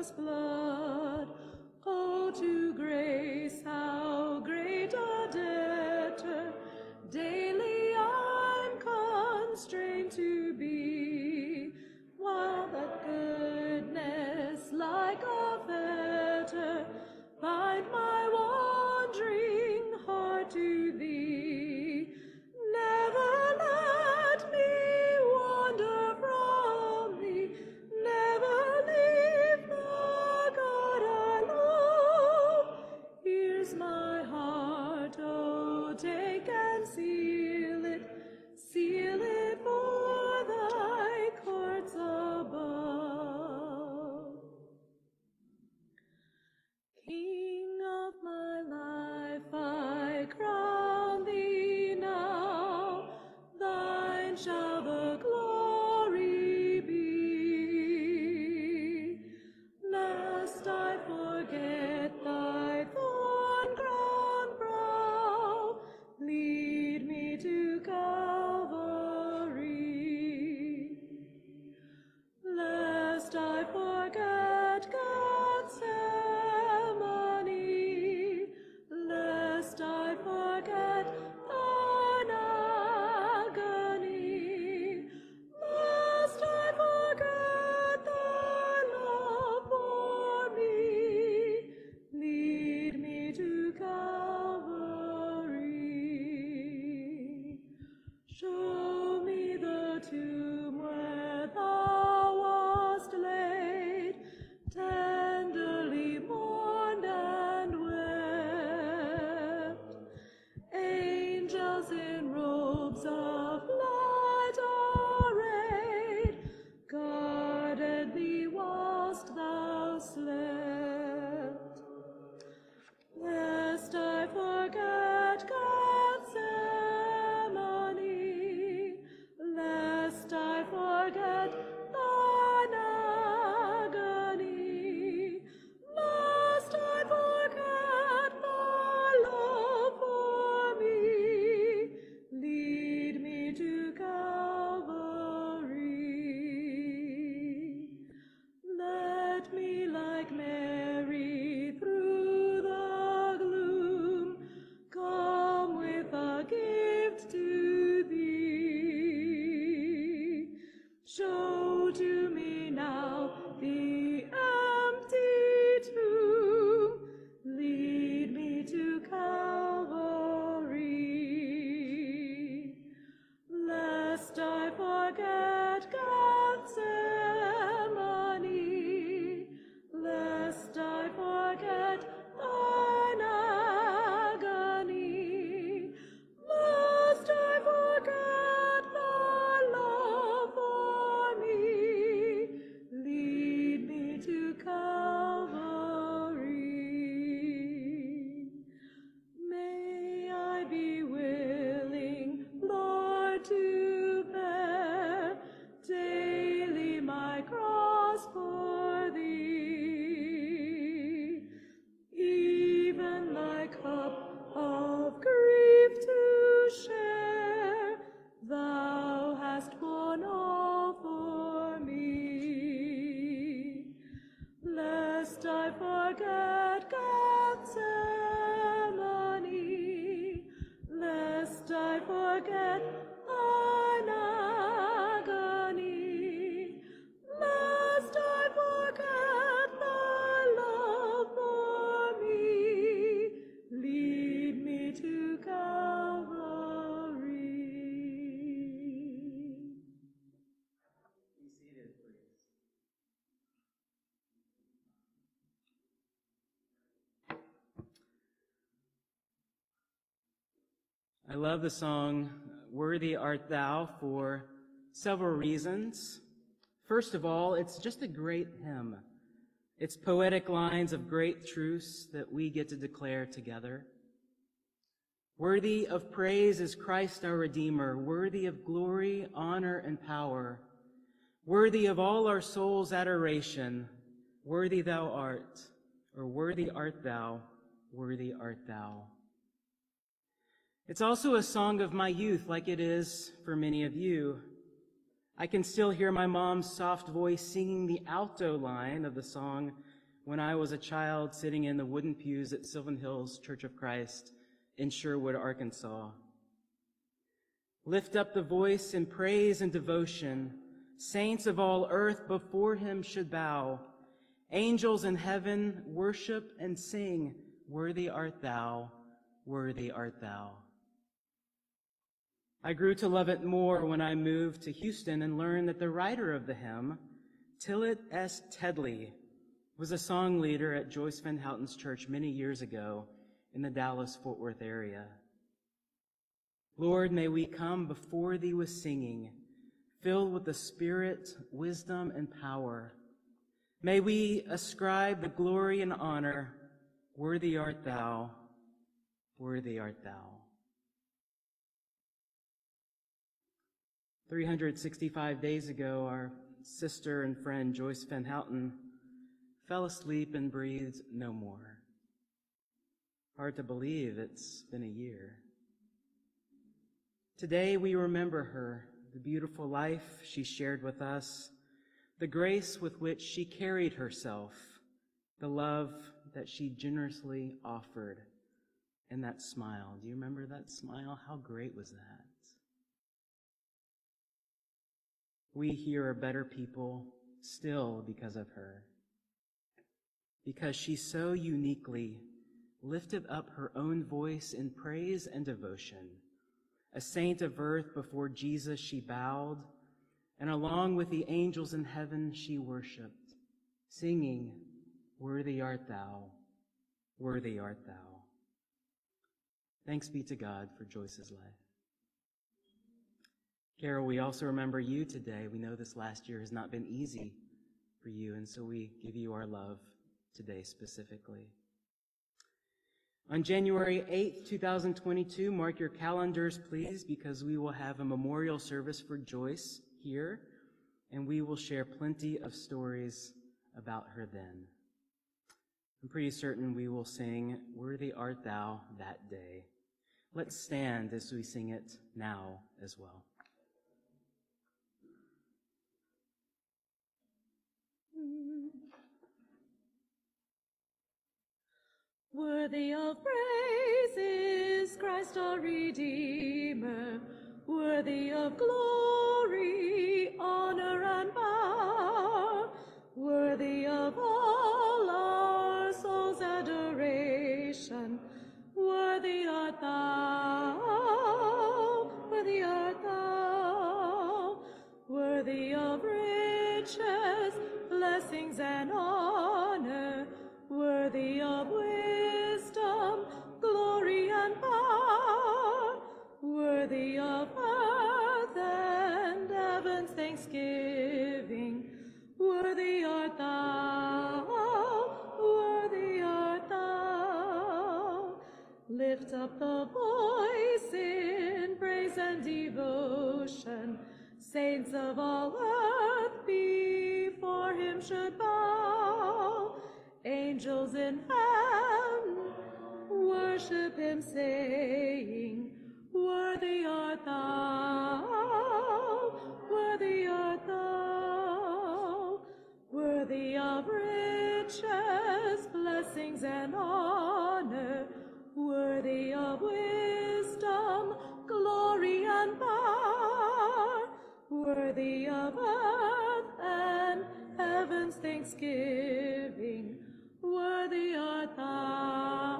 precious blood. Oh, to grace, how great a debtor daily I'm constrained to be, while that goodness like a fetter bind my wandering heart to thee. Never let me wander from thee, never leave the God I love. Here's my heart, oh, take and seal it for thy courts above. King of my life, I crown thee now, thine shall the glory be. Lest I forget thy thorn-crowned brow, lead me to Calvary. Lest I forget Gethsemane, lest I forget thine agony, lest I forget thy love for me, lead me to Calvary. Show me the tomb where thou wast laid, tenderly mourned and wept. Angels in robes of light arrayed guarded thee whilst thou slept. Lest I forget Gethsemane, lest I forget thine agony, lest I forget thy love for me, lead me to Calvary. Let me, like Mary, through the gloom, come with a gift to thee. Show to me now the empty tomb, lead me to Calvary. Lest I forget Gethsemane, lest I forget thine agony, lest I forget thy love for me, lead me to Calvary. May I be willing, Lord, to bear daily my cross for thee, even thy cup of grief to share. Thou hast borne all for me. Lest I forget Gethsemane, lest I forget thine agony, lest I forget thy love for me, lead me to Calvary. Be seated, please. I love the song, Worthy Art Thou, for several reasons. First of all, it's just a great hymn. It's poetic lines of great truths that we get to declare together. Worthy of praise is Christ our Redeemer, worthy of glory, honor, and power, worthy of all our soul's adoration. Worthy thou art, or worthy art thou, worthy art thou. It's also a song of my youth, like it is for many of you. I can still hear my mom's soft voice singing the alto line of the song, when I was a child sitting in the wooden pews at Sylvan Hills Church of Christ in Sherwood, Arkansas. Lift up the voice in praise and devotion. Saints of all earth before him should bow. Angels in heaven worship and sing, worthy art thou, worthy art thou. I grew to love it more when I moved to Houston and learned that the writer of the hymn, Tillit S. Tedley, was a song leader at Joyce Van Houten's church many years ago in the Dallas-Fort Worth area. Lord, may we come before thee with singing, filled with the Spirit, wisdom, and power. May we ascribe the glory and honor, worthy art thou, worthy art thou. 365 days ago, our sister and friend Joyce Van Houten fell asleep and breathed no more. Hard to believe it's been a year. Today we remember her, the beautiful life she shared with us, the grace with which she carried herself, the love that she generously offered, and that smile. Do you remember that smile? How great was that? We here are better people still because of her, because she so uniquely lifted up her own voice in praise and devotion. A saint of earth, before Jesus she bowed, and along with the angels in heaven she worshiped, singing, worthy art thou, worthy art thou. Thanks be to God for Joyce's life. Carol, we also remember you today. We know this last year has not been easy for you, and so we give you our love today specifically. On January 8th, 2022, mark your calendars, please, because we will have a memorial service for Joyce here, and we will share plenty of stories about her then. I'm pretty certain we will sing, Worthy Art Thou, that day. Let's stand as we sing it now as well. Worthy of praise is Christ our Redeemer, worthy of glory, honor, and power, worthy of all our soul's adoration. Worthy art thou, worthy art thou, worthy of riches, blessings, and honor, worthy of wisdom, glory, and power, worthy of earth and heaven's thanksgiving. Worthy art thou, worthy art thou. Lift up the voice in praise and devotion. Saints of all earth before him should bow. Angels in heaven worship him, saying, worthy art thou, worthy art thou, worthy of riches, blessings, and honor, worthy of wisdom, glory, and power, worthy of earth and heaven's thanksgiving. Worthy art thou,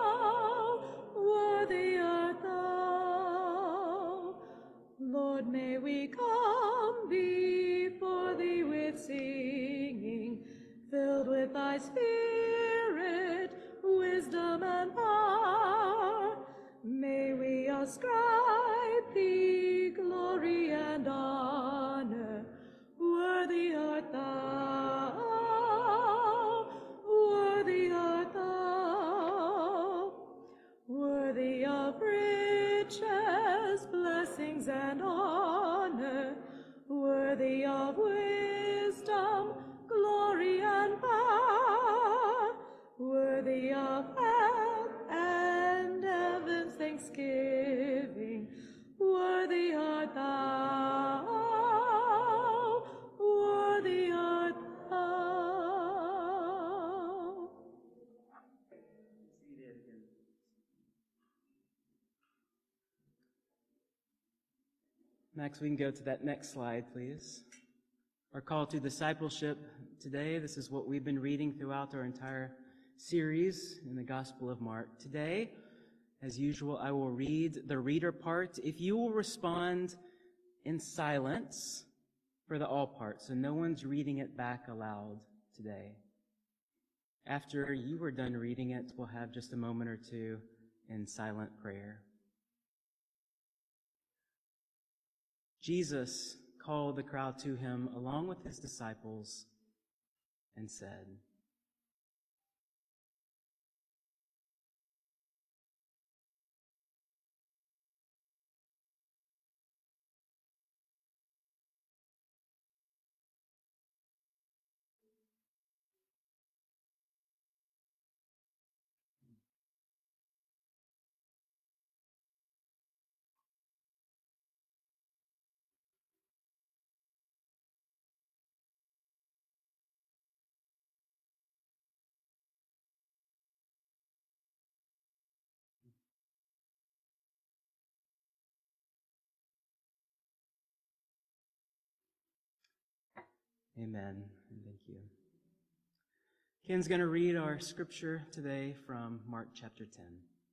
worthy art thou. Lord, may we come before thee with singing, filled with thy Spirit, wisdom, and power. May we ascribe thee glory and honor. Worthy art thou, worthy art thou, worthy of riches, blessings, and honor, worthy of wisdom, glory, and power, worthy of earth and heaven's thanksgiving. Max, we can go to that next slide, please. Our call to discipleship today, this is what we've been reading throughout our entire series in the Gospel of Mark. Today, as usual, I will read the reader part. If you will respond in silence for the all part, so no one's reading it back aloud today. After you are done reading it, we'll have just a moment or two in silent prayer. Jesus called the crowd to him along with his disciples and said, Amen. And thank you. Ken's going to read our scripture today from Mark chapter 10.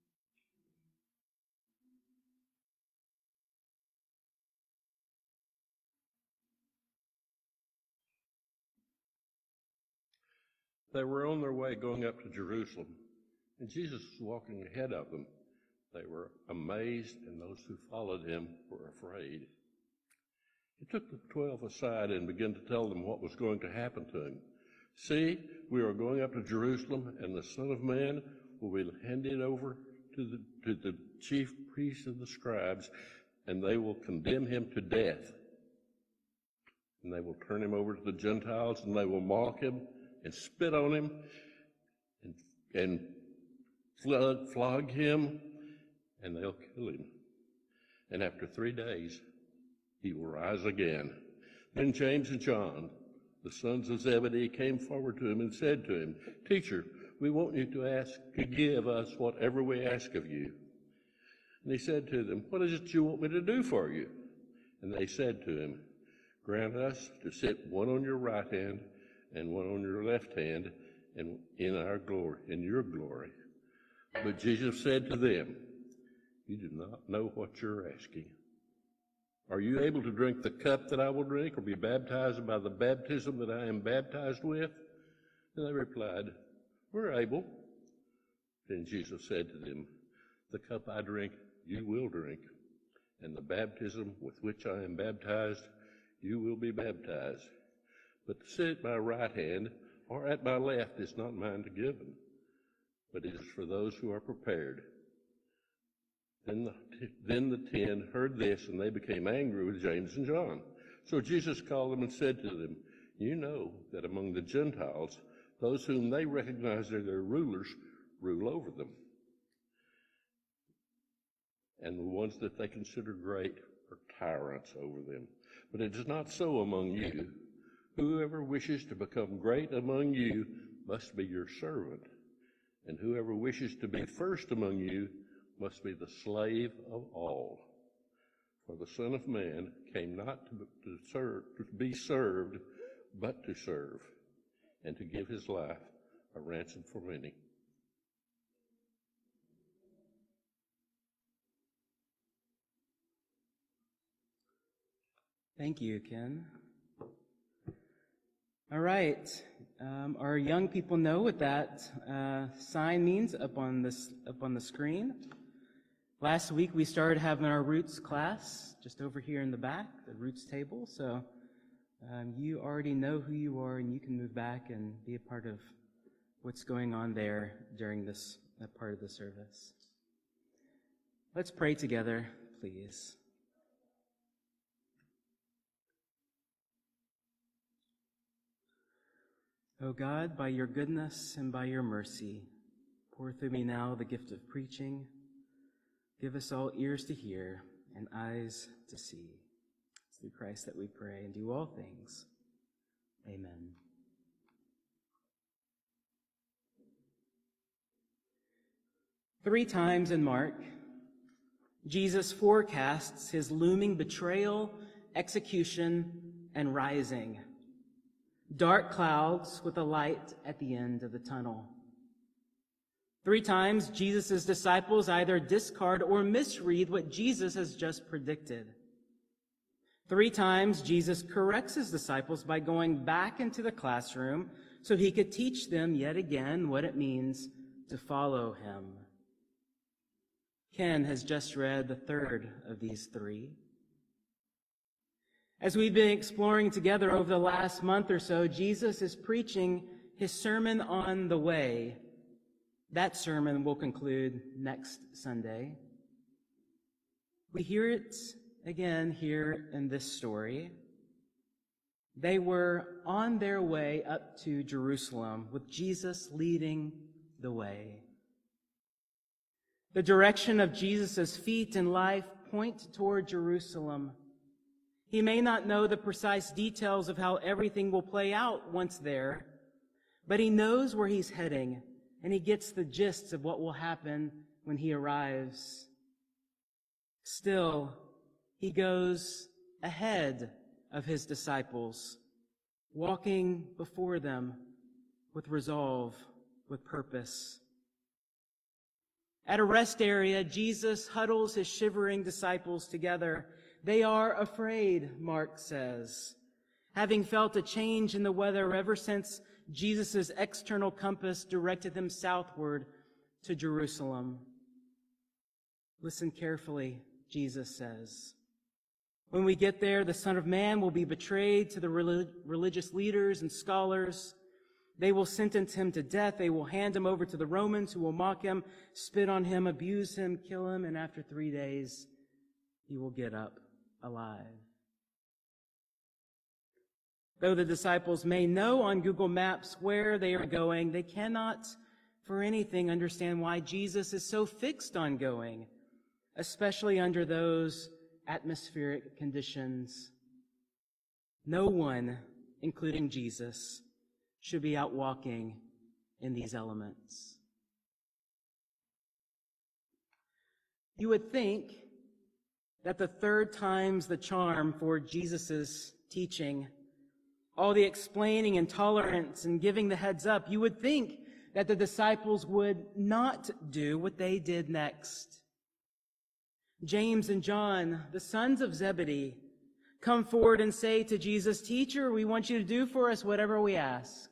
They were on their way going up to Jerusalem, and Jesus was walking ahead of them. They were amazed, and those who followed him were afraid. He took the 12 aside and began to tell them what was going to happen to him. See, we are going up to Jerusalem, and the Son of Man will be handed over to the chief priests and the scribes, and they will condemn him to death. And they will turn him over to the Gentiles, and they will mock him and spit on him and flog him, and they'll kill him. And after 3 days, he will rise again. Then James and John, the sons of Zebedee, came forward to him and said to him, Teacher, we want you to give us whatever we ask of you. And he said to them, What is it you want me to do for you? And they said to him, Grant us to sit one on your right hand and one on your left hand, and in your glory. But Jesus said to them, You do not know what you're asking. Are you able to drink the cup that I will drink, or be baptized by the baptism that I am baptized with? And they replied, We're able. Then Jesus said to them, The cup I drink, you will drink, and the baptism with which I am baptized, you will be baptized. But to sit at my right hand or at my left is not mine to give, but it is for those who are prepared. Then the 10 heard this, and they became angry with James and John. So Jesus called them and said to them, You know that among the Gentiles, those whom they recognize as their rulers rule over them, and the ones that they consider great are tyrants over them. But it is not so among you. Whoever wishes to become great among you must be your servant, and whoever wishes to be first among you must be the slave of all. For the Son of Man came not to be served, but to serve, and to give his life a ransom for many. Thank you, Ken. All right. Our young people know what that sign means up on the screen. Last week we started having our Roots class just over here in the back, the Roots table. So you already know who you are, and you can move back and be a part of what's going on there during this part of the service. Let's pray together, please. O God, by your goodness and by your mercy, pour through me now the gift of preaching. Give us all ears to hear and eyes to see. It's through Christ that we pray and do all things. Amen. Three times in Mark, Jesus forecasts his looming betrayal, execution, and rising. Dark clouds with a light at the end of the tunnel. 3 times, Jesus' disciples either discard or misread what Jesus has just predicted. 3 times, Jesus corrects his disciples by going back into the classroom so he could teach them yet again what it means to follow him. Ken has just read the third of these 3. As we've been exploring together over the last month or so, Jesus is preaching his Sermon on the Way. That sermon will conclude next Sunday. We hear it again here in this story. They were on their way up to Jerusalem with Jesus leading the way. The direction of Jesus' feet and life point toward Jerusalem. He may not know the precise details of how everything will play out once there, but he knows where he's heading, and he gets the gist of what will happen when he arrives. Still, he goes ahead of his disciples, walking before them with resolve, with purpose. At a rest area, Jesus huddles his shivering disciples together. They are afraid, Mark says, having felt a change in the weather ever since Jesus' external compass directed them southward to Jerusalem. Listen carefully, Jesus says. When we get there, the Son of Man will be betrayed to the religious leaders and scholars. They will sentence him to death. They will hand him over to the Romans, who will mock him, spit on him, abuse him, kill him, and after 3 days, he will get up alive. Though the disciples may know on Google Maps where they are going, they cannot for anything understand why Jesus is so fixed on going, especially under those atmospheric conditions. No one, including Jesus, should be out walking in these elements. You would think that the 3rd time's the charm for Jesus' teaching. All the explaining and tolerance and giving the heads up, you would think that the disciples would not do what they did next. James and John, the sons of Zebedee, come forward and say to Jesus, "Teacher, we want you to do for us whatever we ask."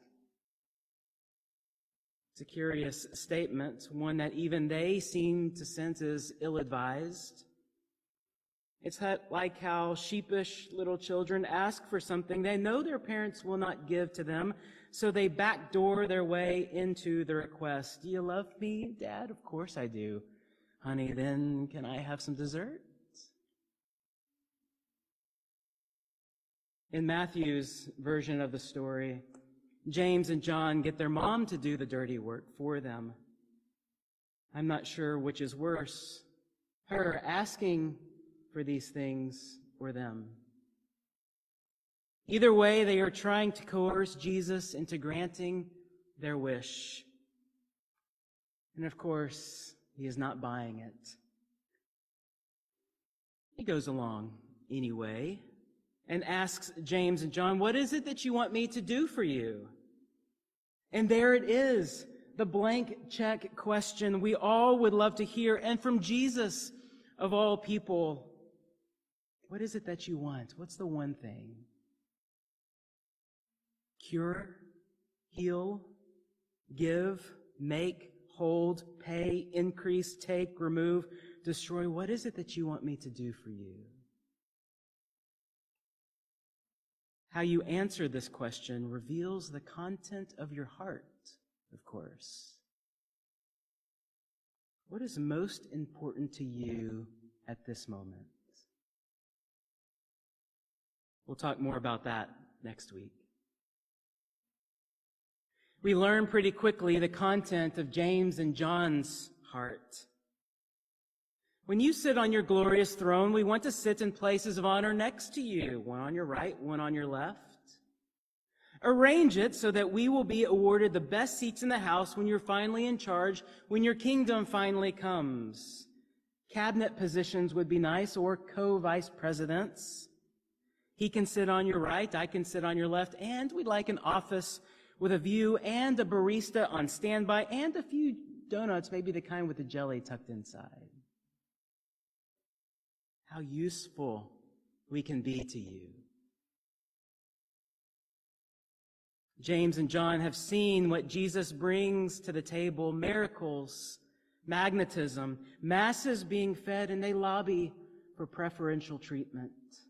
It's a curious statement, one that even they seem to sense is ill-advised. It's like how sheepish little children ask for something they know their parents will not give to them, so they backdoor their way into the request. "Do you love me, Dad?" "Of course I do." "Honey, then can I have some dessert?" In Matthew's version of the story, James and John get their mom to do the dirty work for them. I'm not sure which is worse, her asking for these things or them. Either way, they are trying to coerce Jesus into granting their wish. And of course, he is not buying it. He goes along anyway and asks James and John, "What is it that you want me to do for you?" And there it is, the blank check question we all would love to hear, and from Jesus of all people. What is it that you want? What's the one thing? Cure, heal, give, make, hold, pay, increase, take, remove, destroy. What is it that you want me to do for you? How you answer this question reveals the content of your heart, of course. What is most important to you at this moment? We'll talk more about that next week. We learn pretty quickly the content of James and John's heart. When you sit on your glorious throne, we want to sit in places of honor next to you, one on your right, one on your left. Arrange it so that we will be awarded the best seats in the house when you're finally in charge, when your kingdom finally comes. Cabinet positions would be nice, or co-vice presidents. He can sit on your right, I can sit on your left, and we'd like an office with a view and a barista on standby and a few donuts, maybe the kind with the jelly tucked inside. How useful we can be to you. James and John have seen what Jesus brings to the table: miracles, magnetism, masses being fed, and they lobby for preferential treatment.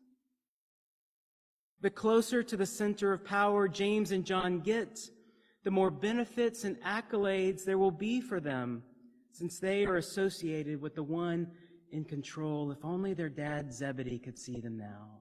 The closer to the center of power James and John get, the more benefits and accolades there will be for them, since they are associated with the one in control. If only their dad Zebedee could see them now.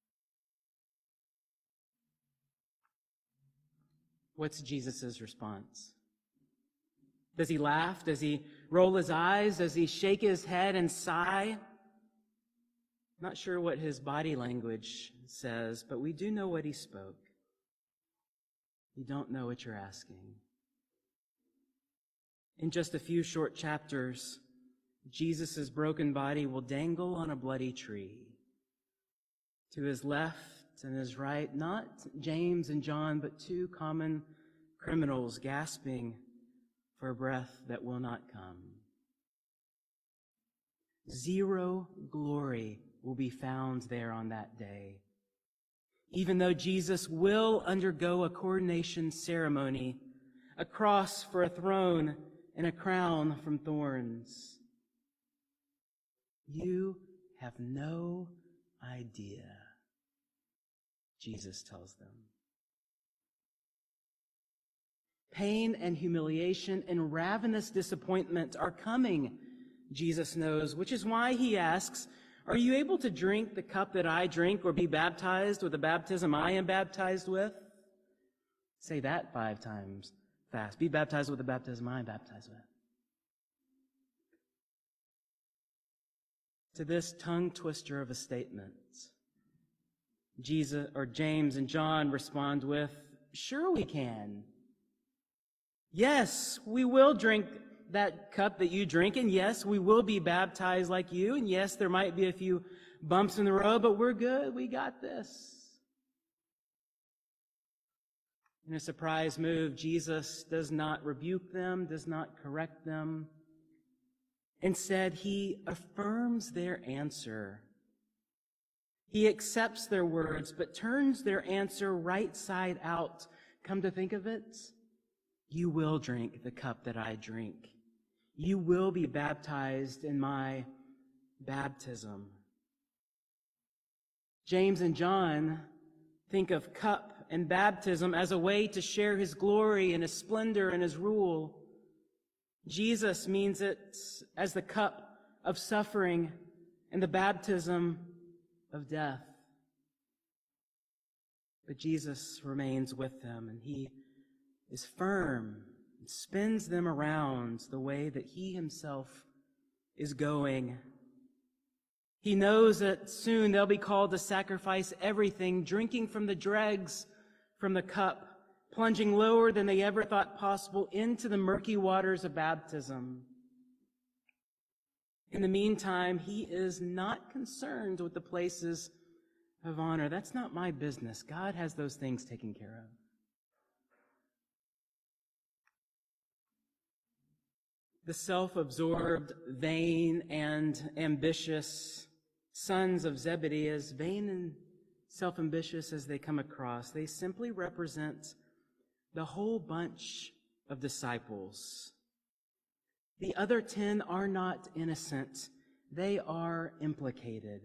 What's Jesus' response? Does he laugh? Does he roll his eyes? Does he shake his head and sigh? Not sure what his body language says, but we do know what he spoke. You don't know what you're asking. In just a few short chapters, Jesus' broken body will dangle on a bloody tree. To his left and his right, not James and John, but two common criminals gasping for a breath that will not come. Zero glory will be found there on that day. Even though Jesus will undergo a coronation ceremony, a cross for a throne, and a crown from thorns. You have no idea, Jesus tells them. Pain and humiliation and ravenous disappointment are coming, Jesus knows, which is why he asks, are you able to drink the cup that I drink, or be baptized with the baptism I am baptized with? Say that 5 times fast. Be baptized with the baptism I am baptized with. To this tongue twister of a statement, James and John respond with, sure we can. Yes, we will drink that cup that you drink, and yes, we will be baptized like you, and yes, there might be a few bumps in the road, but we're good. We got this. In a surprise move, Jesus does not rebuke them, does not correct them. Instead, he affirms their answer. He accepts their words, but turns their answer right side out. Come to think of it, you will drink the cup that I drink. You will be baptized in my baptism. James and John think of cup and baptism as a way to share his glory and his splendor and his rule. Jesus means it as the cup of suffering and the baptism of death. But Jesus remains with them, and he is firm and spins them around the way that he himself is going. He knows that soon they'll be called to sacrifice everything, drinking from the dregs from the cup, plunging lower than they ever thought possible into the murky waters of baptism. In the meantime, he is not concerned with the places of honor. That's not my business. God has those things taken care of. The self-absorbed, vain, and ambitious sons of Zebedee, as vain and self-ambitious as they come across, they simply represent the whole bunch of disciples. The other 10 are not innocent. They are implicated.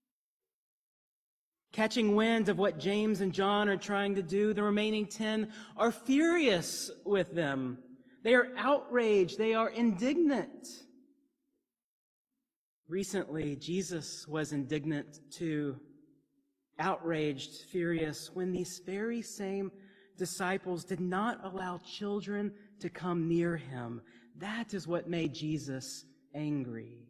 Catching wind of what James and John are trying to do, the remaining 10 are furious with them. They are outraged. They are indignant. Recently, Jesus was indignant too, outraged, furious, when these very same disciples did not allow children to come near him. That is what made Jesus angry.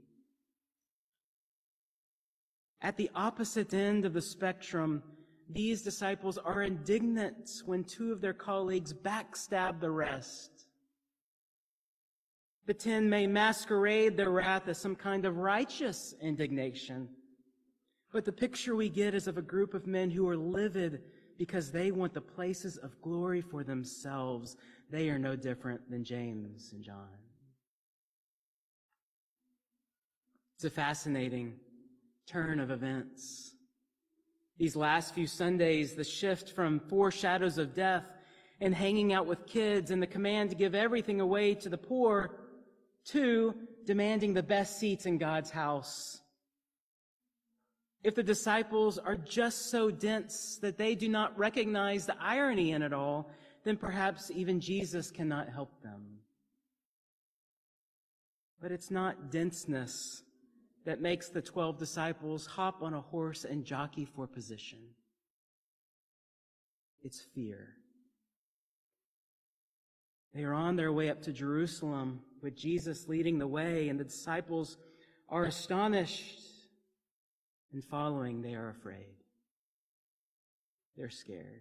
At the opposite end of the spectrum, these disciples are indignant when 2 of their colleagues backstab the rest. The 10 may masquerade their wrath as some kind of righteous indignation. But the picture we get is of a group of men who are livid because they want the places of glory for themselves. They are no different than James and John. It's a fascinating turn of events. These last few Sundays, the shift from 4 shadows of death and hanging out with kids and the command to give everything away to the poor to demanding the best seats in God's house. If the disciples are just so dense that they do not recognize the irony in it all, then perhaps even Jesus cannot help them. But it's not denseness that makes the 12 disciples hop on a horse and jockey for position. It's fear. They are on their way up to Jerusalem with Jesus leading the way, and the disciples are astonished, and following, they are afraid. They're scared.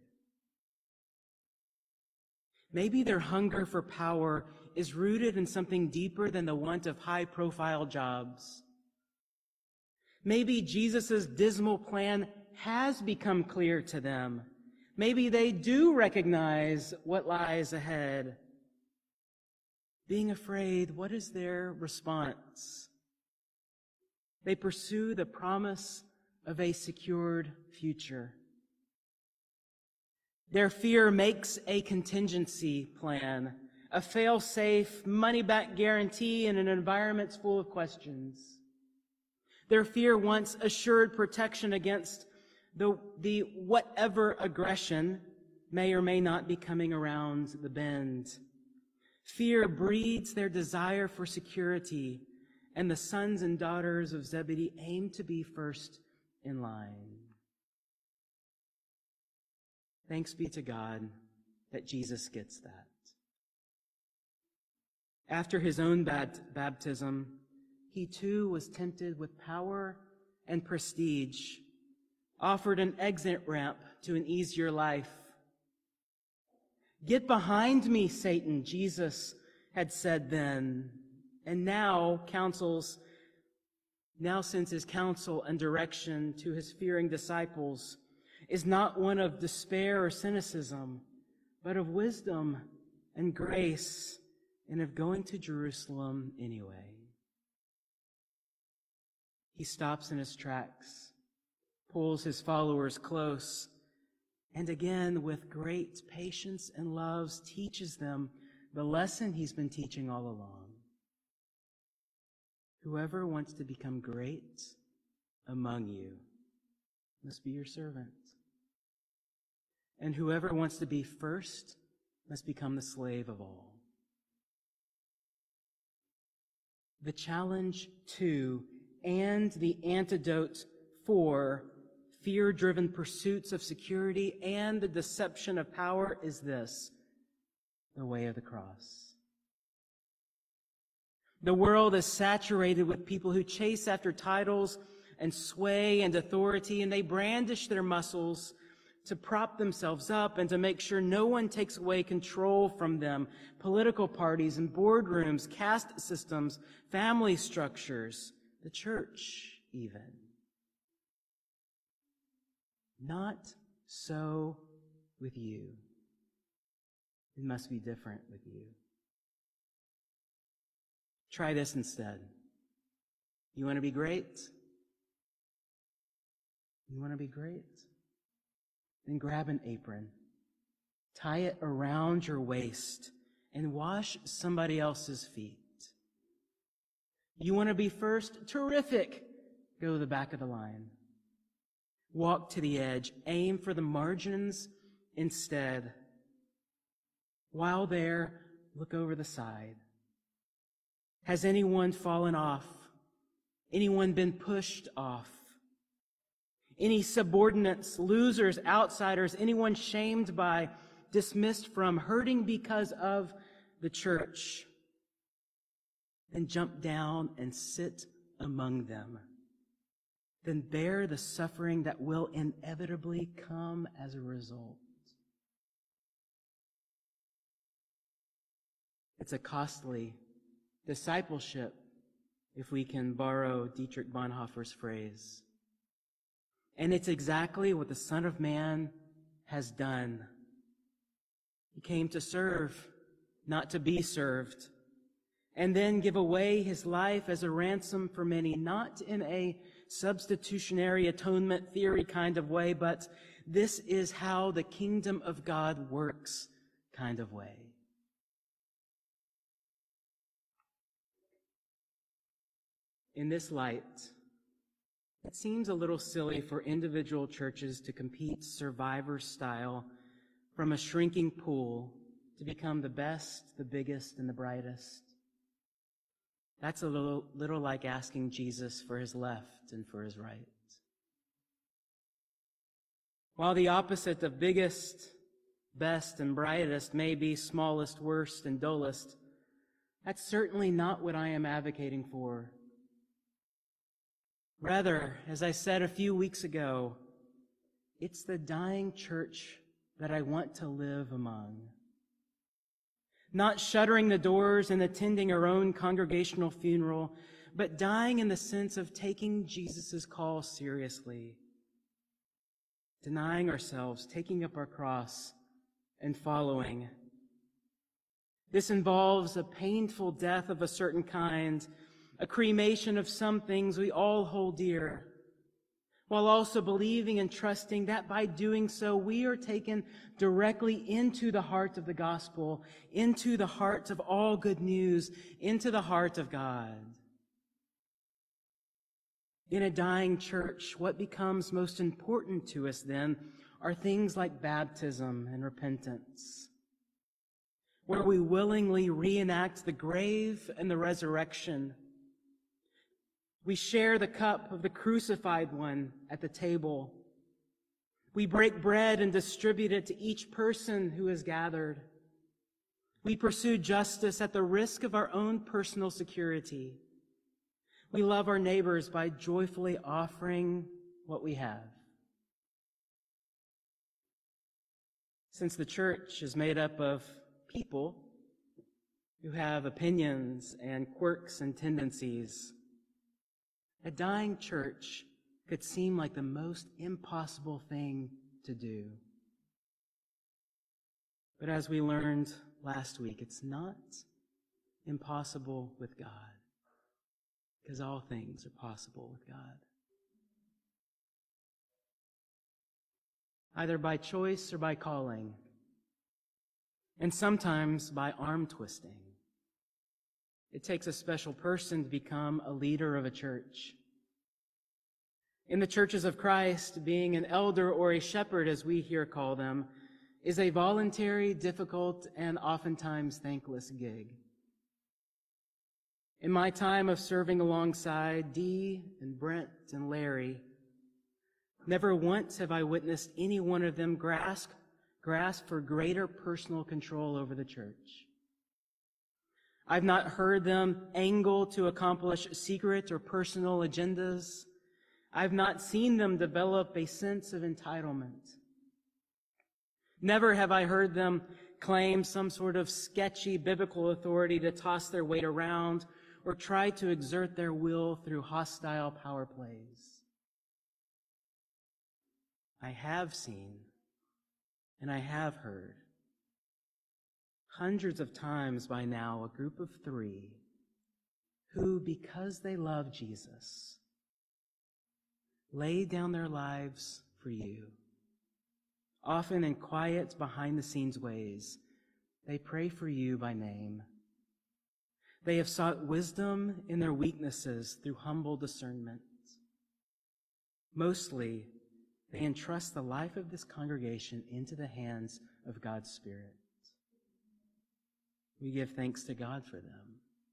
Maybe their hunger for power is rooted in something deeper than the want of high-profile jobs. Maybe Jesus' dismal plan has become clear to them. Maybe they do recognize what lies ahead. Being afraid, what is their response? They pursue the promise of a secured future. Their fear makes a contingency plan, a fail-safe, money-back guarantee in an environment full of questions. Their fear wants assured protection against the whatever aggression may or may not be coming around the bend. Fear breeds their desire for security, and the sons and daughters of Zebedee aim to be first in line. Thanks be to God that Jesus gets that. After his own baptism, he too was tempted with power and prestige, offered an exit ramp to an easier life. "Get behind me, Satan," Jesus had said then, and now sends his counsel and direction to his fearing disciples is not one of despair or cynicism, but of wisdom and grace and of going to Jerusalem anyway. He stops in his tracks, pulls his followers close, and again, with great patience and love, teaches them the lesson he's been teaching all along. Whoever wants to become great among you must be your servant. And whoever wants to be first must become the slave of all. The challenge to and the antidote for fear-driven pursuits of security and the deception of power is this: the way of the cross. The world is saturated with people who chase after titles and sway and authority, and they brandish their muscles to prop themselves up and to make sure no one takes away control from them. Political parties and boardrooms, caste systems, family structures, the church even. Not so with you. It must be different with you. Try this instead. You want to be great? You want to be great? Then grab an apron, tie it around your waist, and wash somebody else's feet. You want to be first? Terrific! Go to the back of the line. Walk to the edge. Aim for the margins instead. While there, look over the side. Has anyone fallen off? Anyone been pushed off? Any subordinates, losers, outsiders, anyone shamed by, dismissed from, hurting because of the church? Then jump down and sit among them. Then bear the suffering that will inevitably come as a result. It's a costly discipleship, if we can borrow Dietrich Bonhoeffer's phrase. And it's exactly what the Son of Man has done. He came to serve, not to be served, and then give away his life as a ransom for many, not in a substitutionary atonement theory kind of way, but this is how the kingdom of God works kind of way. In this light, it seems a little silly for individual churches to compete survivor style from a shrinking pool to become the best, the biggest, and the brightest. That's a little like asking Jesus for his left and for his right. While the opposite of biggest, best, and brightest may be smallest, worst, and dullest, that's certainly not what I am advocating for. Rather, as I said a few weeks ago, it's the dying church that I want to live among. Not shuttering the doors and attending our own congregational funeral, but dying in the sense of taking Jesus' call seriously, denying ourselves, taking up our cross, and following. This involves a painful death of a certain kind, a cremation of some things we all hold dear, while also believing and trusting that by doing so, we are taken directly into the heart of the gospel, into the heart of all good news, into the heart of God. In a dying church, what becomes most important to us then are things like baptism and repentance, where we willingly reenact the grave and the resurrection. We share the cup of the crucified one at the table. We break bread and distribute it to each person who is gathered. We pursue justice at the risk of our own personal security. We love our neighbors by joyfully offering what we have. Since the church is made up of people who have opinions and quirks and tendencies, a dying church could seem like the most impossible thing to do. But as we learned last week, it's not impossible with God, because all things are possible with God. Either by choice or by calling, and sometimes by arm twisting. It takes a special person to become a leader of a church. In the churches of Christ, being an elder or a shepherd, as we here call them, is a voluntary, difficult, and oftentimes thankless gig. In my time of serving alongside Dee and Brent and Larry, never once have I witnessed any one of them grasp for greater personal control over the church. I've not heard them angle to accomplish secret or personal agendas. I've not seen them develop a sense of entitlement. Never have I heard them claim some sort of sketchy biblical authority to toss their weight around or try to exert their will through hostile power plays. I have seen and I have heard hundreds of times by now a group of three who, because they love Jesus, lay down their lives for you. Often in quiet, behind-the-scenes ways, they pray for you by name. They have sought wisdom in their weaknesses through humble discernment. Mostly, they entrust the life of this congregation into the hands of God's Spirit. We give thanks to God for them.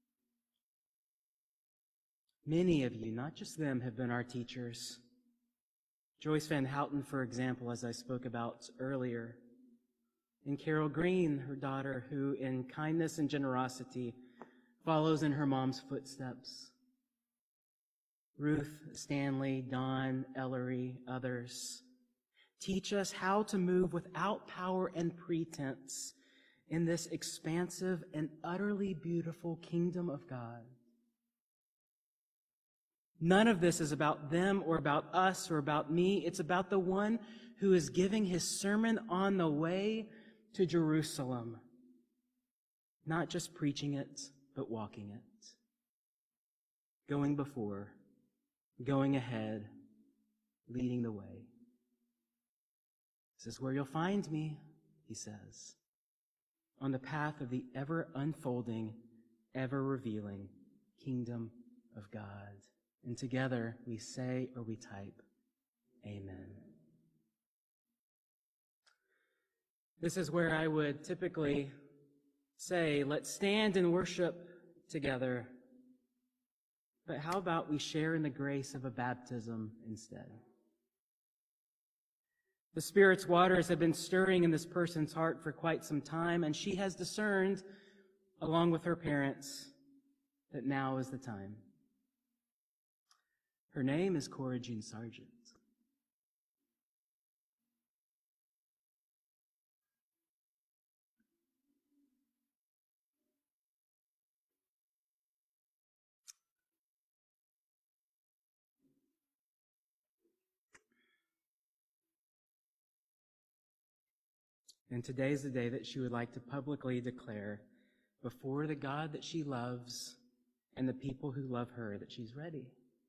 Many of you, not just them, have been our teachers. Joyce Van Houten, for example, as I spoke about earlier. And Carol Green, her daughter, who in kindness and generosity follows in her mom's footsteps. Ruth, Stanley, Don, Ellery, others teach us how to move without power and pretense in this expansive and utterly beautiful kingdom of God. None of this is about them or about us or about me. It's about the one who is giving his sermon on the way to Jerusalem. Not just preaching it, but walking it. Going before, going ahead, leading the way. This is where you'll find me, he says, on the path of the ever-unfolding, ever-revealing kingdom of God. And together we say or we type, Amen. This is where I would typically say, let's stand and worship together. But how about we share in the grace of a baptism instead? The Spirit's waters have been stirring in this person's heart for quite some time, and she has discerned, along with her parents, that now is the time. Her name is Cora Jean Sargent. And today is the day that she would like to publicly declare before the God that she loves and the people who love her that she's ready.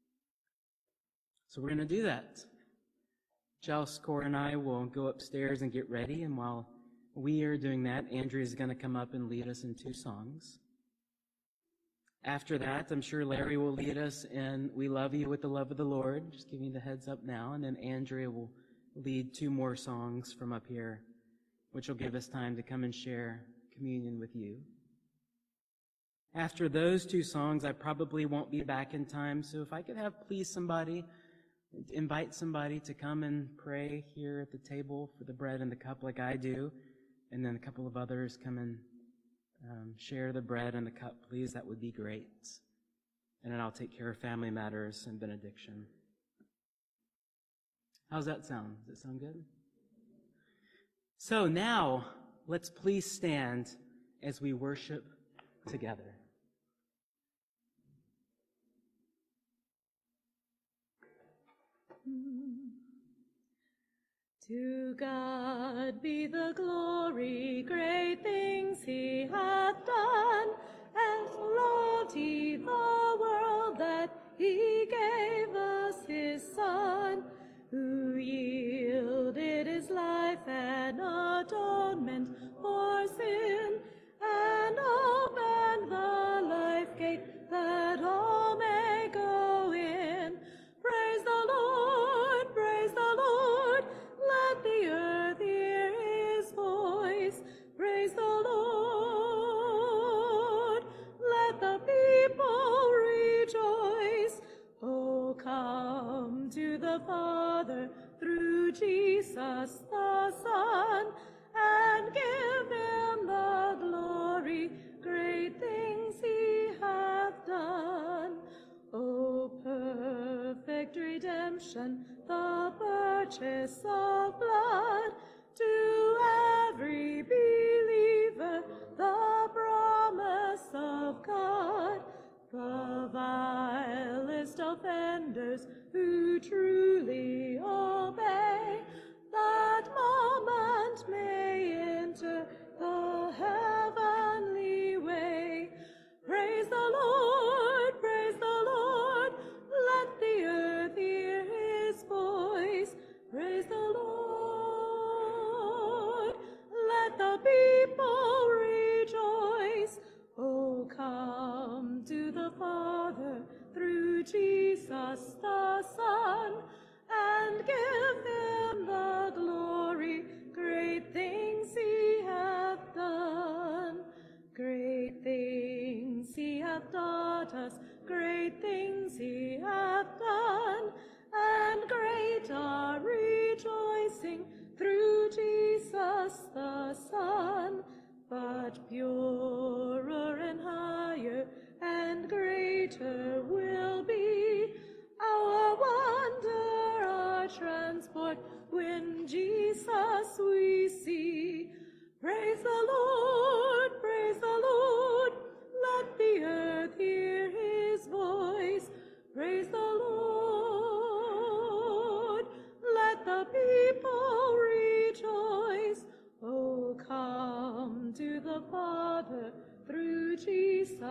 So we're going to do that. Chelsea, Cora, and I will go upstairs and get ready, and while we are doing that, Andrea is going to come up and lead us in 2 songs. After that, I'm sure Larry will lead us in We Love You with the Love of the Lord, just giving you the heads up now, and then Andrea will lead 2 more songs from up here, which will give us time to come and share communion with you. After those 2 songs, I probably won't be back in time, so if I could have invite somebody to come and pray here at the table for the bread and the cup like I do, and then a couple of others come and share the bread and the cup, please. That would be great. And then I'll take care of family matters and benediction. How's that sound? Does it sound good? So now, let's please stand as we worship together. To God be the glory, great things he hath done, and loved he the world that he gave us his Son, who yielded his life an atonement for sin, and opened the life gate that all may go in. Praise the Lord, praise the Lord, let the earth hear his voice. Praise the Lord, let the people rejoice. Oh, come to the Father through Jesus the Son, and give him the glory, great things he hath done. O perfect redemption, the purchase of blood, to every believer the promise of God. The vilest offenders who truly obey, that moment may enter the heavenly way. Praise the Lord, praise the Lord, let the earth hear his voice. Praise the Lord, let the people rejoice. Oh, come to the Father through Jesus the Son, and give him the glory, great things he hath done. Great things he hath taught us, great things he hath done, and great our rejoicing through Jesus the Son. But purer and higher and greater will be our wonder, our transport, when Jesus we see. Praise the Lord.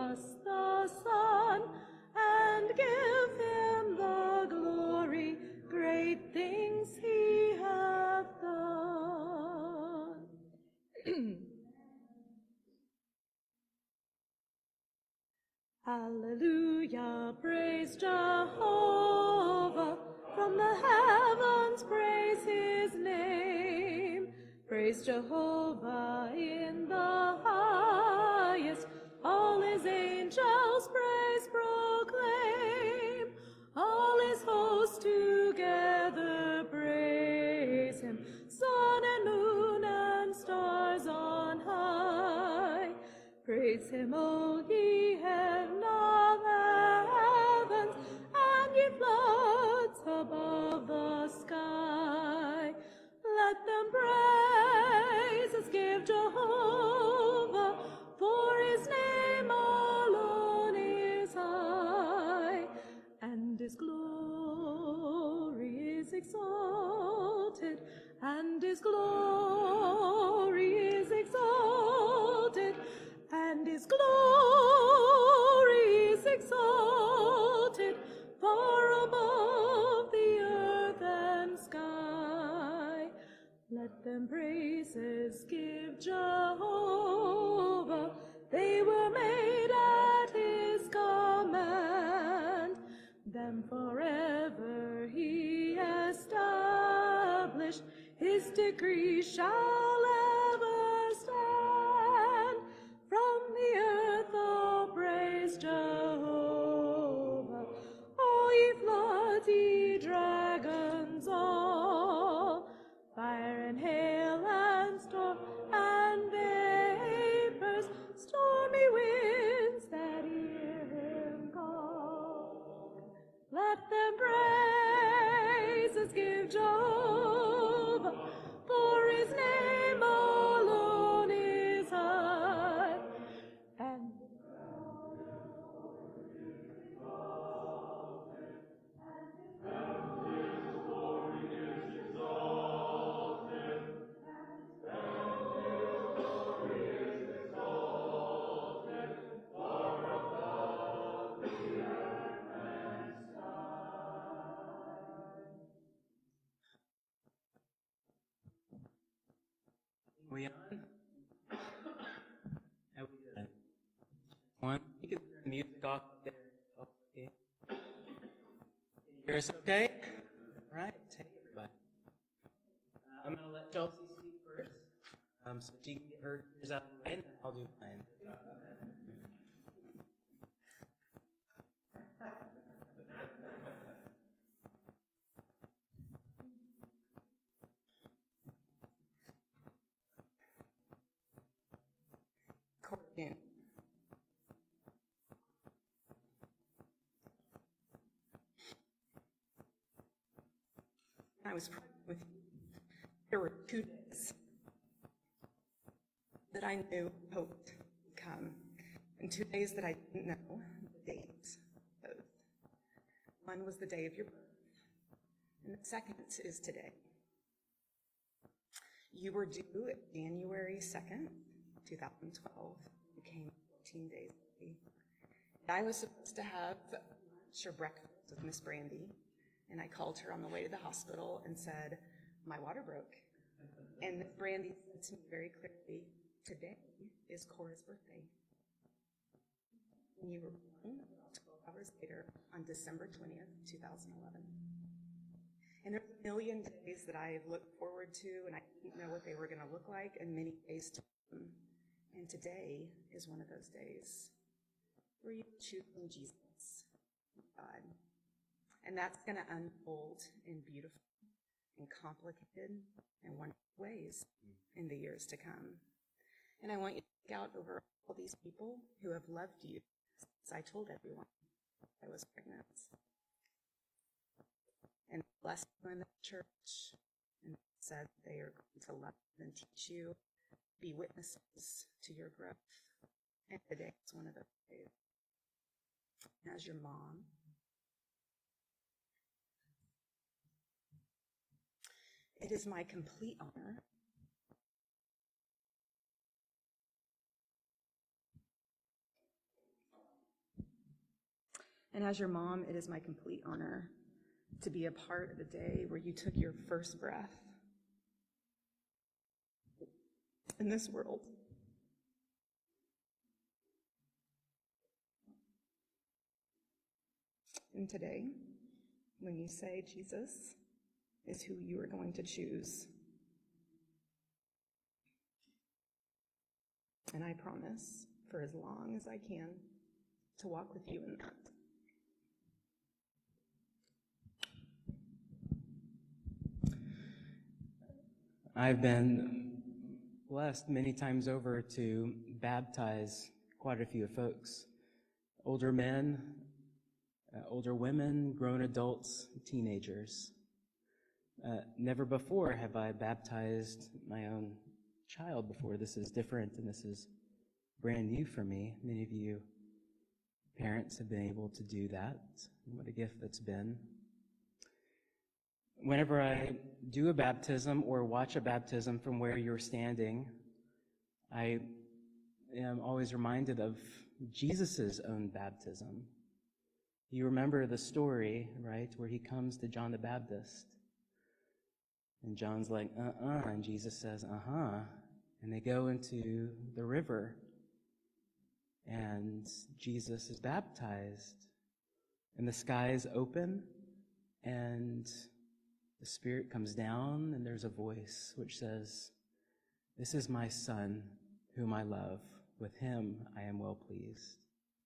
us the Son, and give him the glory, great things he hath done. Hallelujah, praise Jehovah, from the heavens praise his name. Praise Jehovah in the highest, all his angels praise proclaim. All his hosts together praise him, sun and moon and stars on high. Praise him, O ye heaven of heavens, and ye floods above the sky. Let them praises give Jehovah, for his name alone is high, and his glory is exalted, and his glory is exalted, and his glory is exalted far above the earth and sky. Let them praises give Jehovah, they were made at his command. Them forever he established, his decree shall ever stand. From the earth, oh, praise Jehovah, all ye floods, ye dragons all, fire and hail and storm and vapors, stormy winds that hear him call. Let them praises give Jehovah, for his name alone is high. And We on? How we doing? One. You can turn the music off there. Okay. Can you hear us okay? All right. Hey, everybody. I'm going to let Chelsea speak first, so she can get her ears out of the way, and then I'll do mine. Courtney. I was pregnant with you. There were 2 days that I knew hope would come, and 2 days that I didn't know the date of. One was the day of your birth, and the second is today. You were due January 2nd, 2012. You came 14 days late. I was supposed to have lunch or breakfast with Miss Brandy, and I called her on the way to the hospital and said, my water broke. And Miss Brandy said to me very clearly, today is Cora's birthday. And you were born about 12 hours later on December 20th, 2011. And there's a million days that I've looked forward to, and I didn't know what they were going to look like, and many days to come. And today is one of those days where you choose Jesus, God. And that's going to unfold in beautiful and complicated and wonderful ways in the years to come. And I want you to look out over all these people who have loved you since I told everyone I was pregnant. And blessed you in the church and said they are going to love and teach you, be witnesses to your growth. And today is one of those days. As your mom, it is my complete honor And as your mom, it is my complete honor to be a part of the day where you took your first breath in this world. And today, when you say Jesus is who you are going to choose, and I promise, for as long as I can, to walk with you in that. I've been blessed many times over to baptize quite a few folks. Older men, older women, grown adults, teenagers. Never before have I baptized my own child before. This is different and this is brand new for me. Many of you parents have been able to do that. What a gift that's been. Whenever I do a baptism or watch a baptism from where you're standing, I am always reminded of Jesus' own baptism. You remember the story, right, where he comes to John the Baptist. And John's like, and Jesus says, and they go into the river. And Jesus is baptized. And the skies open, and the Spirit comes down, and there's a voice which says, "This is my Son, whom I love. With him I am well pleased."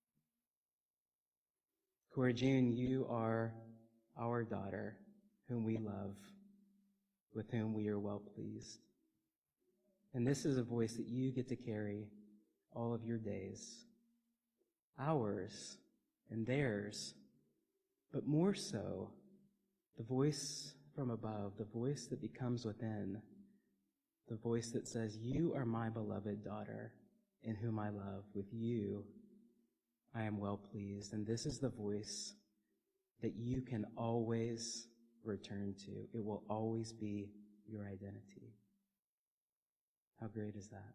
Cora June, you are our daughter, whom we love, with whom we are well pleased. And this is a voice that you get to carry all of your days, ours and theirs, but more so, the voice from above, the voice that becomes within, the voice that says, "You are my beloved daughter, in whom I love. With you I am well pleased." And this is the voice that you can always return to. It will always be your identity. How great is that?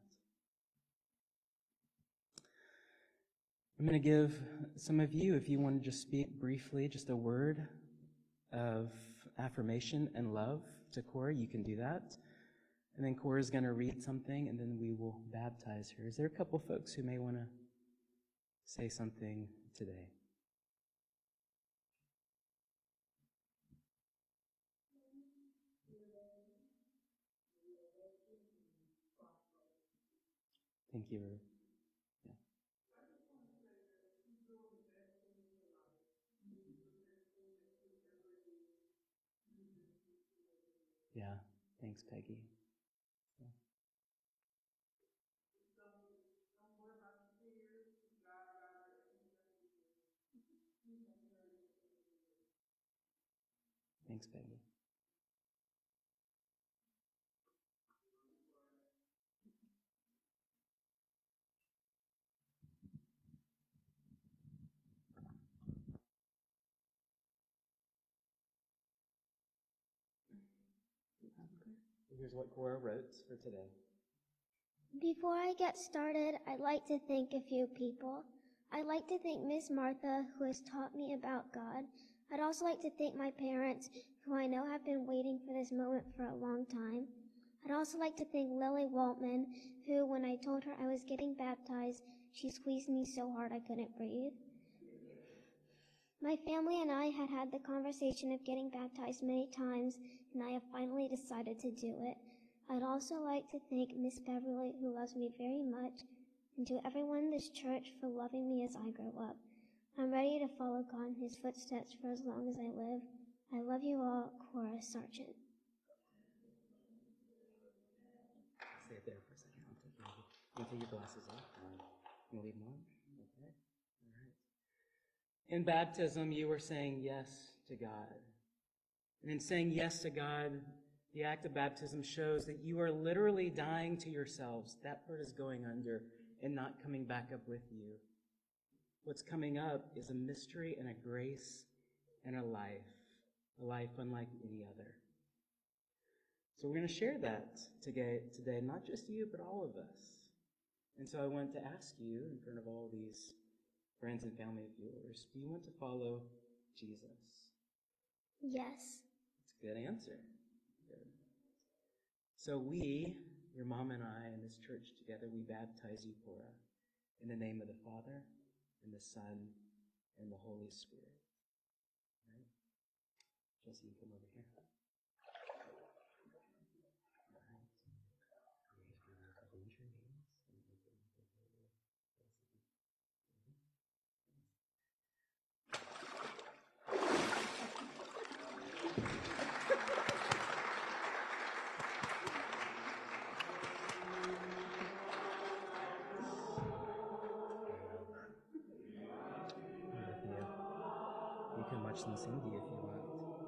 I'm going to give some of you, if you want to just speak briefly, just a word of affirmation and love to Cora, you can do that. And then Cora's going to read something, and then we will baptize her. Is there a couple folks who may want to say something today? Thank you. Yeah. Yeah. Thanks, Peggy. Yeah. Thanks, Peggy. Here's what Cora wrote for today. Before I get started, I'd like to thank a few people. I'd like to thank Miss Martha, who has taught me about God. I'd also like to thank my parents, who I know have been waiting for this moment for a long time. I'd also like to thank Lily Waltman, who, when I told her I was getting baptized, she squeezed me so hard I couldn't breathe. My family and I had the conversation of getting baptized many times, and I have finally decided to do it. I'd also like to thank Miss Beverly, who loves me very much, and to everyone in this church for loving me as I grow up. I'm ready to follow God in his footsteps for as long as I live. I love you all, Cora Sargent. Stay there for a second. I'll take your glasses off. You leave them on? Okay. All right. In baptism, you were saying yes to God. And in saying yes to God, the act of baptism shows that you are literally dying to yourselves. That part is going under and not coming back up with you. What's coming up is a mystery and a grace and a life unlike any other. So we're going to share that today, not just you, but all of us. And so I want to ask you, in front of all these friends and family of yours, do you want to follow Jesus? Yes. That's a good answer. Good. So we, your mom and I, in this church together, we baptize you, Cora, in the name of the Father, and the Son, and the Holy Spirit. All right? Jesse, you come over here. All right. Arrange your names. You can watch them sing to you if you want.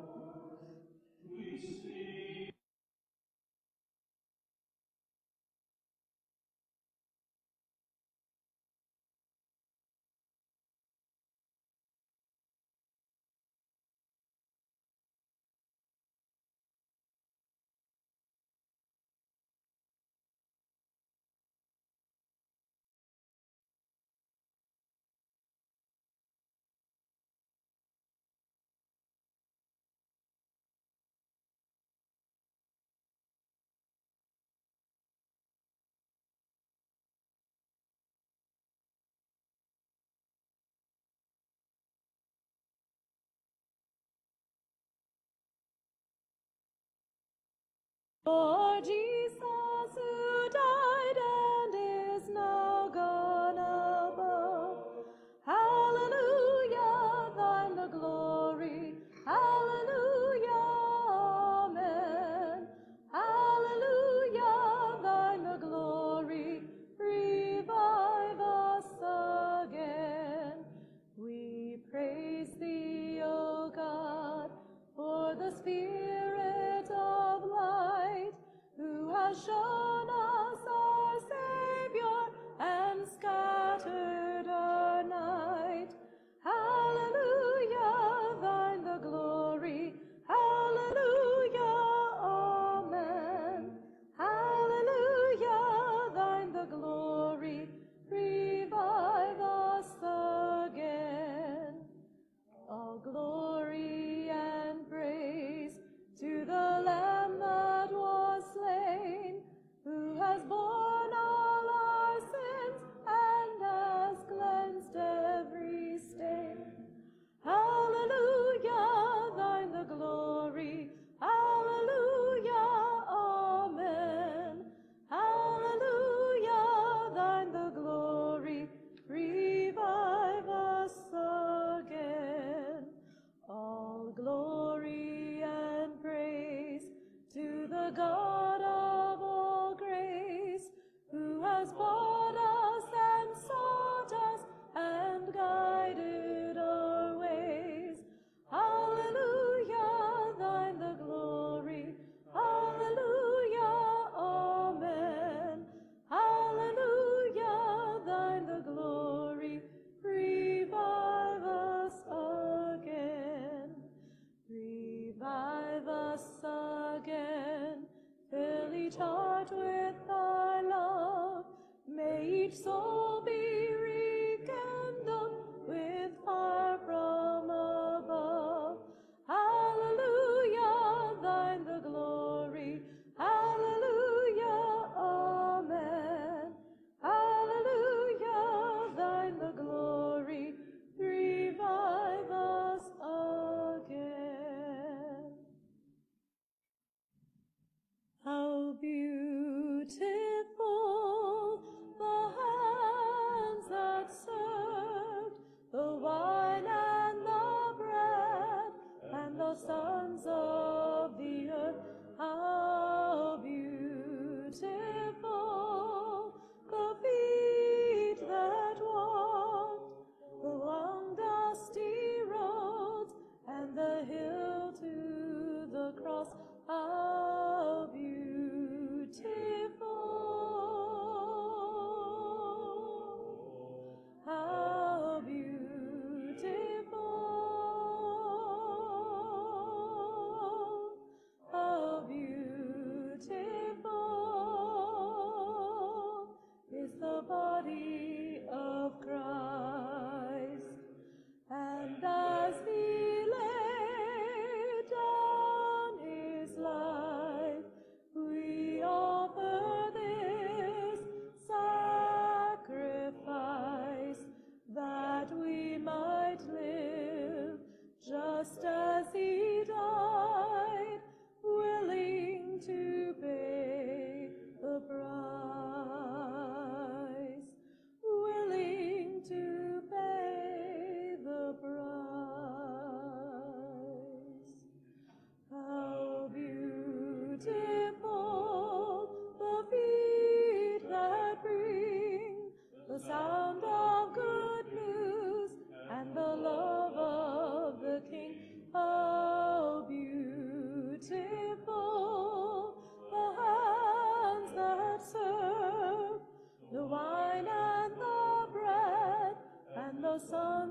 Lord Jesus, who died and is now gone above, hallelujah, thine the glory, hallelujah, amen. Hallelujah, thine the glory, revive us again. We praise thee, O God, for the Spirit of light, who has shown us our Savior and scattered our night. Hallelujah, thine the glory, hallelujah, amen. Hallelujah, thine the glory, revive us again. All glory and praise to the Lamb that was slain, who has borne all our sins and has cleansed every stain. Hallelujah, thine the glory, hallelujah, amen. Hallelujah, thine the glory, revive us again. All glory and praise to the God of all grace, who has bought us and sought us and guided our ways. Hallelujah, thine the glory, hallelujah, amen. Hallelujah, thine the glory, revive us again. Revive us again, fill each heart with thy love. May each soul be rekindled with fire from above. Hallelujah, thine the glory, hallelujah, amen. Hallelujah, thine the glory, revive us again. How beautiful the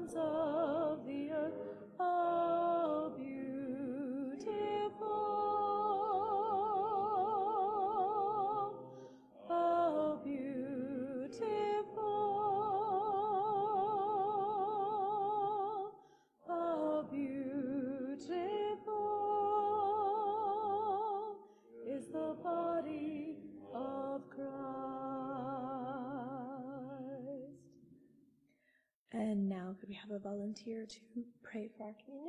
ends of the earth. How beautiful, how beautiful, how beautiful is the body of Christ. And now could we have a volunteer to pray for our communion?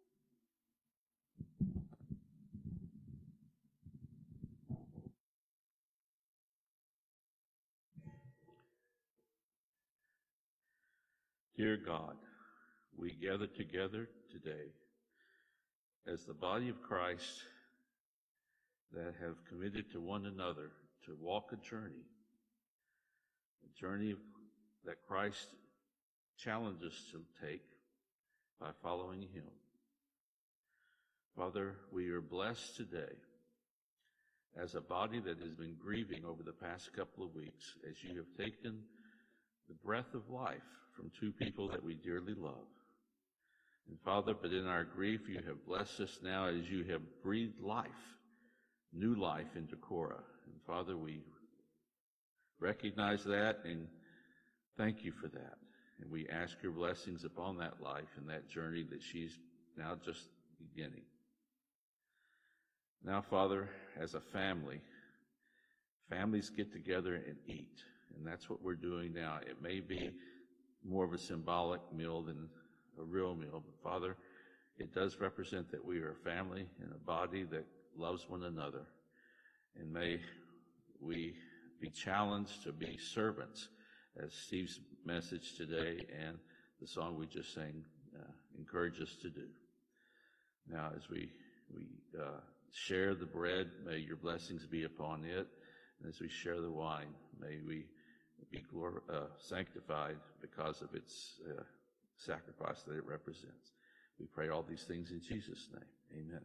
Dear God, we gather together today as the body of Christ that have committed to one another to walk a journey that Christ challenged us to take by following him. Father, we are blessed today as a body that has been grieving over the past couple of weeks as you have taken the breath of life from two people that we dearly love. And Father, but in our grief, you have blessed us now as you have breathed life, new life into Cora. And Father, we recognize that and thank you for that. And we ask your blessings upon that life and that journey that she's now just beginning. Now, Father, as a family, families get together and eat. And that's what we're doing now. It may be more of a symbolic meal than a real meal, but Father, it does represent that we are a family and a body that loves one another. And may we be challenged to be servants, as Steve's message today and the song we just sang encourage us to do. Now, as we share the bread, may your blessings be upon it. And as we share the wine, may we be sanctified because of its sacrifice that it represents. We pray all these things in Jesus' name. Amen.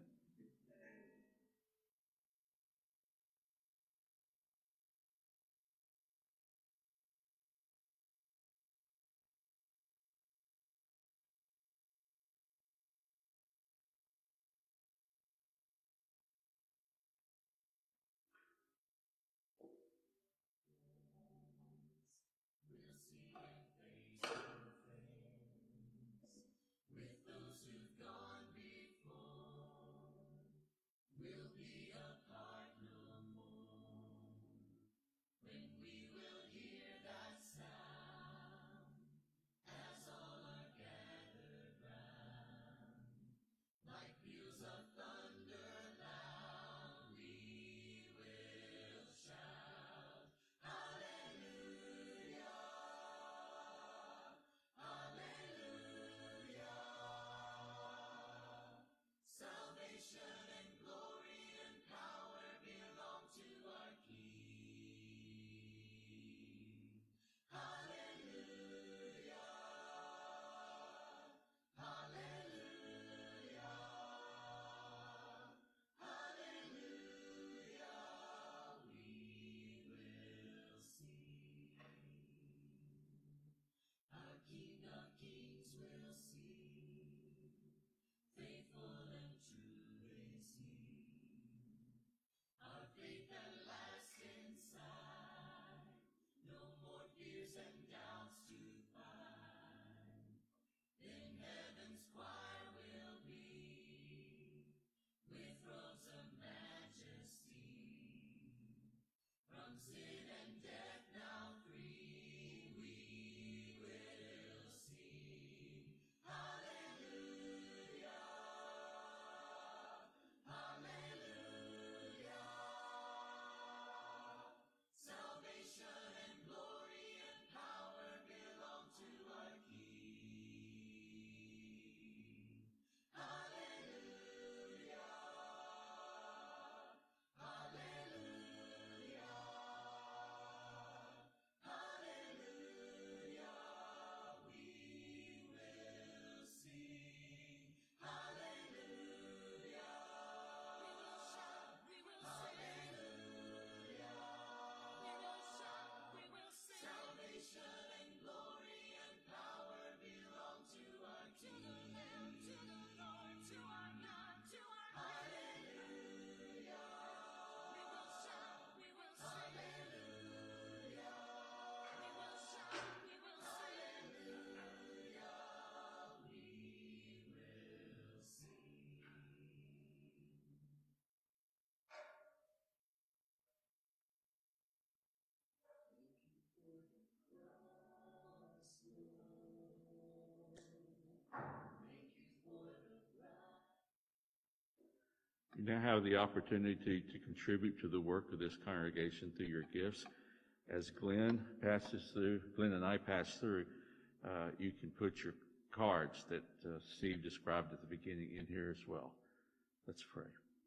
You now have the opportunity to contribute to the work of this congregation through your gifts. As Glenn and I pass through, you can put your cards that Steve described at the beginning in here as well. Let's pray.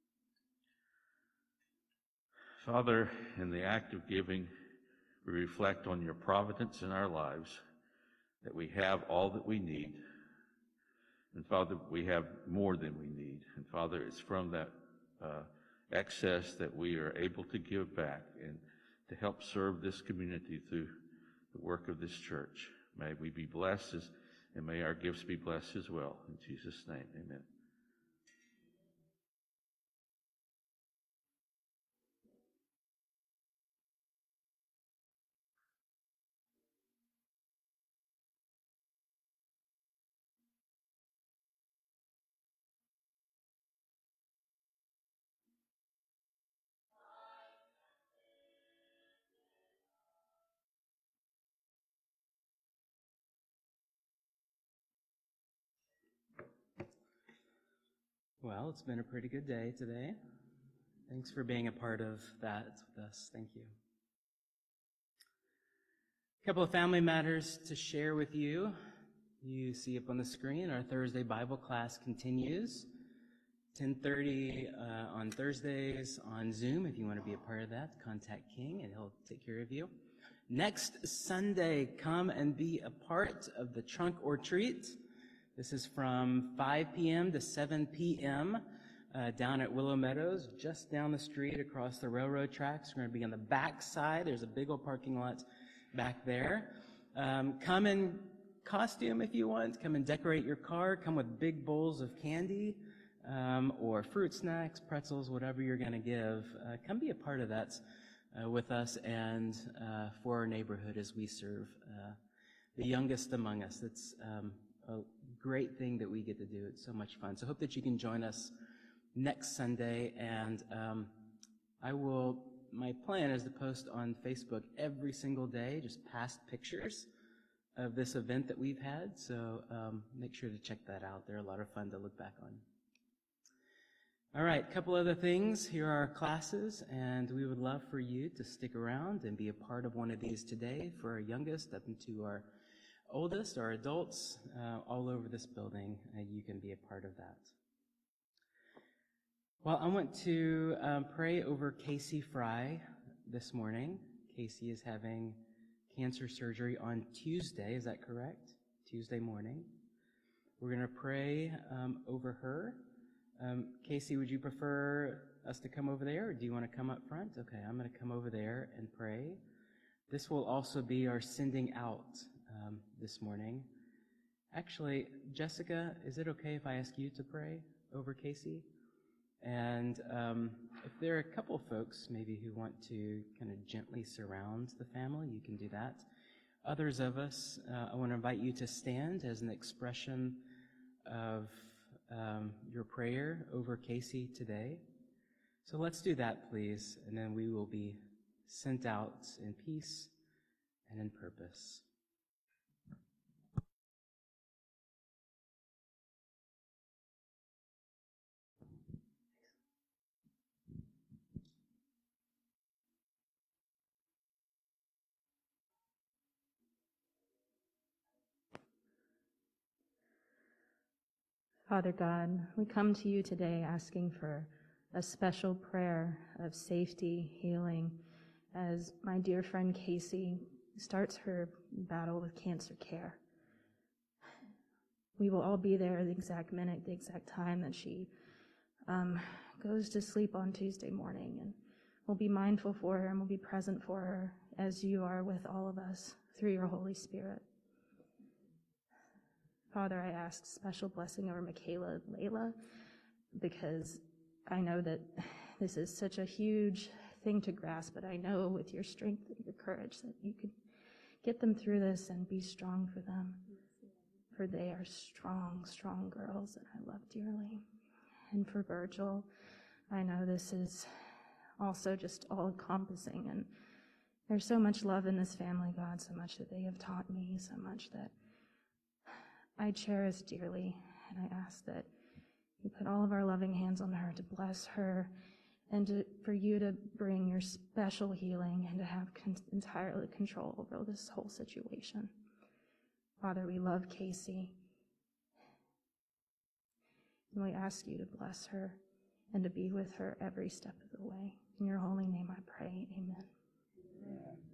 Father, in the act of giving, we reflect on your providence in our lives, that we have all that we need. And Father, we have more than we need. And Father, it's from that excess that we are able to give back and to help serve this community through the work of this church. May we be blessed, and may our gifts be blessed as well. In Jesus' name, amen. Well, it's been a pretty good day today. Thanks for being a part of that with us. Thank you. A couple of family matters to share with you. You see up on the screen, our Thursday Bible class continues. 10:30 on Thursdays on Zoom. If you want to be a part of that, contact King and he'll take care of you. Next Sunday, come and be a part of the Trunk or Treat. This is from 5 p.m. to 7 p.m. Down at Willow Meadows, just down the street across the railroad tracks. We're going to be on the back side. There's a big old parking lot back there. Come in costume if you want. Come and decorate your car. Come with big bowls of candy or fruit snacks, pretzels, whatever you're going to give. Come be a part of that with us and for our neighborhood as we serve the youngest among us. It's a great thing that we get to do. It's so much fun. So I hope that you can join us next Sunday. And my plan is to post on Facebook every single day, just past pictures of this event that we've had. So make sure to check that out. They're a lot of fun to look back on. All right, a couple other things. Here are our classes, and we would love for you to stick around and be a part of one of these today for our youngest up into our oldest, our adults, all over this building. You can be a part of that. Well, I want to pray over Casey Fry this morning. Casey is having cancer surgery on Tuesday. Is that correct? Tuesday morning. We're going to pray over her. Casey, would you prefer us to come over there, or do you want to come up front? Okay, I'm going to come over there and pray. This will also be our sending out this morning. Actually, Jessica, is it okay if I ask you to pray over Casey? And if there are a couple folks maybe who want to kind of gently surround the family, you can do that. Others of us, I want to invite you to stand as an expression of your prayer over Casey today. So let's do that, please, and then we will be sent out in peace and in purpose. Father God, we come to you today asking for a special prayer of safety, healing, as my dear friend Casey starts her battle with cancer care. We will all be there at the exact minute, the exact time that she goes to sleep on Tuesday morning, and we'll be mindful for her and we'll be present for her as you are with all of us through your Holy Spirit. Father, I ask special blessing over Michaela and Layla, because I know that this is such a huge thing to grasp, but I know with your strength and your courage that you can get them through this and be strong for them. For they are strong, strong girls that I love dearly. And for Virgil, I know this is also just all-encompassing, and there's so much love in this family, God, so much that they have taught me, so much that I cherish dearly, and I ask that We put all of our loving hands on her to bless her and for you to bring your special healing and to have entirely control over this whole situation. Father, we love Casey. And we ask you to bless her and to be with her every step of the way. In your holy name I pray, amen.